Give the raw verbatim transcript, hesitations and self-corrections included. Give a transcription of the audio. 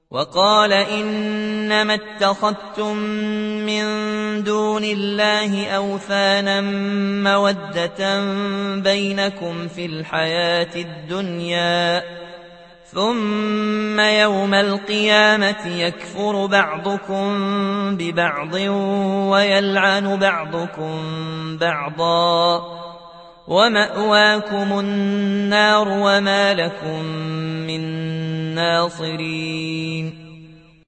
وقال إنما اتخذتم من دون الله أوثانا مودة بينكم في الحياة الدنيا ثم يوم القيامة يكفر بعضكم ببعض ويلعن بعضكم بعضا ومأواكم النار وما لكم من ناصرين.